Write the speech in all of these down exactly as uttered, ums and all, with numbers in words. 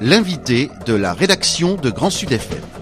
l'invité de la rédaction de Grand Sud F M.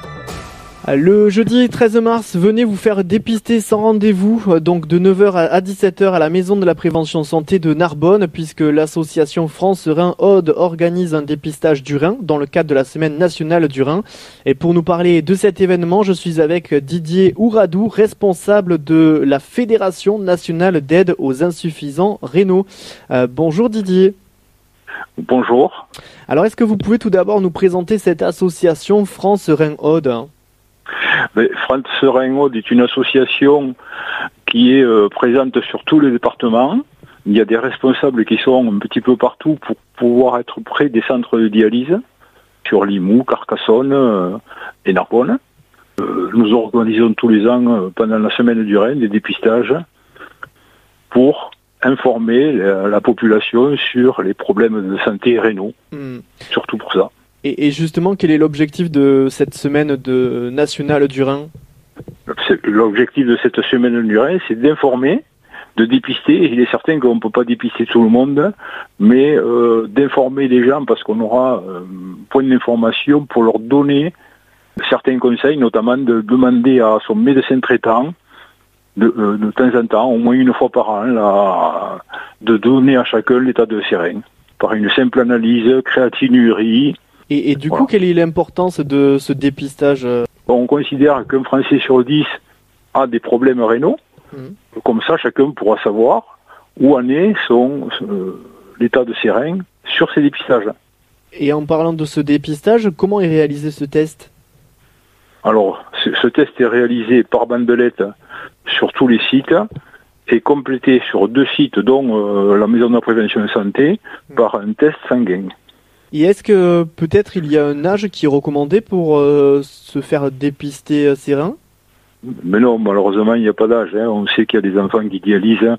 Le jeudi treize mars, venez vous faire dépister sans rendez-vous, donc de neuf heures à dix-sept heures à la Maison de la Prévention Santé de Narbonne, puisque l'association France Rhin Aude organise un dépistage du rein dans le cadre de la Semaine nationale du rein. Et pour nous parler de cet événement, je suis avec Didier Ouradou, responsable de la Fédération nationale d'aide aux insuffisants rénaux. Euh, bonjour Didier. Bonjour. Alors est-ce que vous pouvez tout d'abord nous présenter cette association France Rhin Aude ? Mais France Rhin Aude est une association qui est euh, présente sur tous les départements. Il y a des responsables qui sont un petit peu partout pour pouvoir être près des centres de dialyse, sur Limoux, Carcassonne euh, et Narbonne. Euh, nous organisons tous les ans, euh, pendant la semaine du Rhin, des dépistages pour informer la, la population sur les problèmes de santé rénaux, mmh. surtout pour ça. Et, et justement, quel est l'objectif de cette semaine de nationale du rein ? L'objectif de cette semaine du rein, c'est d'informer, de dépister. Il est certain qu'on ne peut pas dépister tout le monde, mais euh, d'informer les gens parce qu'on aura euh, point d'information pour leur donner certains conseils, notamment de demander à son médecin traitant de, euh, de temps en temps, au moins une fois par an, là, de donner à chacun l'état de ses reins par une simple analyse, créatinurie. Et, et du voilà. coup, quelle est l'importance de ce dépistage ? On considère qu'un Français sur dix a des problèmes rénaux. Mmh. Comme ça, chacun pourra savoir où en est son, euh, l'état de ses reins sur ces dépistages. Et en parlant de ce dépistage, comment est réalisé ce test ? Alors, ce, ce test est réalisé par bandelette sur tous les sites et complété sur deux sites, dont euh, la Maison de la Prévention Santé, mmh. par un test sanguin. Et est-ce que peut-être il y a un âge qui est recommandé pour euh, se faire dépister ses reins ? Mais non, malheureusement, il n'y a pas d'âge. Hein. On sait qu'il y a des enfants qui dialysent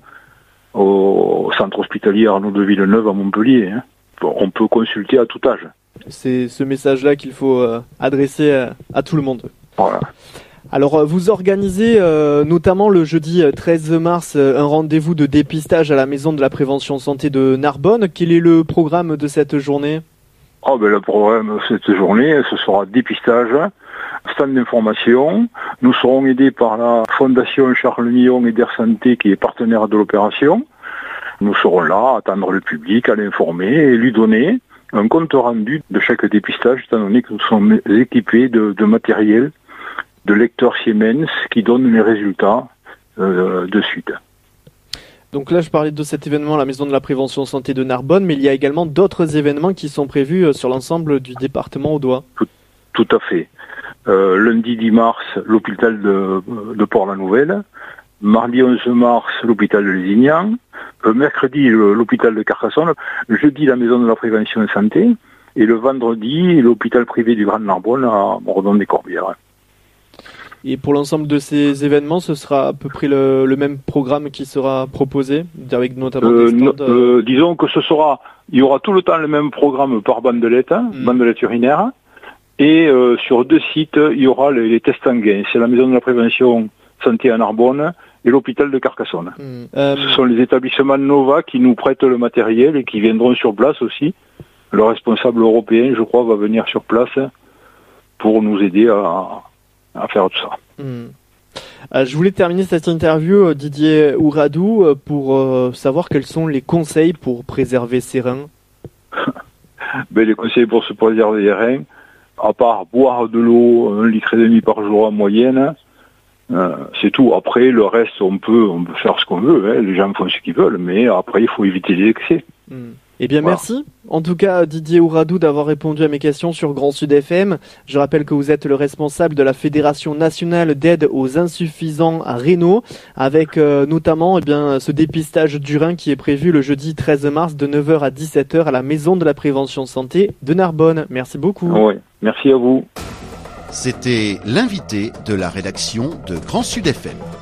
au centre hospitalier Arnaud de Villeneuve à Montpellier. Hein. Bon, on peut consulter à tout âge. C'est ce message-là qu'il faut euh, adresser à, à tout le monde. Voilà. Alors, vous organisez euh, notamment le jeudi treize mars euh, un rendez-vous de dépistage à la Maison de la Prévention Santé de Narbonne. Quel est le programme de cette journée ? Oh ben le programme de cette journée, ce sera dépistage, stand d'information. Nous serons aidés par la Fondation Charles Millon et d'Air Santé qui est partenaire de l'opération. Nous serons là à attendre le public, à l'informer et lui donner un compte rendu de chaque dépistage, étant donné que nous sommes équipés de, de matériel, de lecteurs Siemens qui donnent les résultats euh, de suite. Donc là, je parlais de cet événement à la Maison de la Prévention Santé de Narbonne, mais il y a également d'autres événements qui sont prévus sur l'ensemble du département audois. Tout, tout à fait. Euh, lundi dix mars, l'hôpital de, de Port-la-Nouvelle. Mardi onze mars, l'hôpital de Lézignan. Euh, mercredi, l'hôpital de Carcassonne. Jeudi, la Maison de la Prévention Santé. Et le vendredi, l'hôpital privé du Grand Narbonne à Mordon-des-Corbières. Et pour l'ensemble de ces événements, ce sera à peu près le, le même programme qui sera proposé, avec notamment euh, des stands euh, Disons que ce sera, il y aura tout le temps le même programme par bandelette, mmh. bandelette urinaire, et euh, sur deux sites, il y aura les, les tests sanguins. C'est la Maison de la Prévention Santé à Narbonne et l'hôpital de Carcassonne. Mmh. Euh... Ce sont les établissements Nova qui nous prêtent le matériel et qui viendront sur place aussi. Le responsable européen, je crois, va venir sur place pour nous aider à... à faire tout ça. Mmh. Euh, je voulais terminer cette interview, euh, Didier Ouradou, euh, pour euh, savoir quels sont les conseils pour préserver ses reins. Ben, les conseils pour se préserver les reins, à part boire de l'eau un litre et demi par jour en moyenne, euh, c'est tout. Après, le reste, on peut, on peut faire ce qu'on veut. Hein. Les gens font ce qu'ils veulent, mais après, il faut éviter les excès. Mmh. Eh bien, voilà. Merci. En tout cas, Didier Ouradou, d'avoir répondu à mes questions sur Grand Sud F M. Je rappelle que vous êtes le responsable de la Fédération nationale d'aide aux insuffisants rénaux, avec euh, notamment eh bien, ce dépistage du rein qui est prévu le jeudi treize mars de neuf heures à dix-sept heures à la Maison de la Prévention Santé de Narbonne. Merci beaucoup. Oui, merci à vous. C'était l'invité de la rédaction de Grand Sud F M.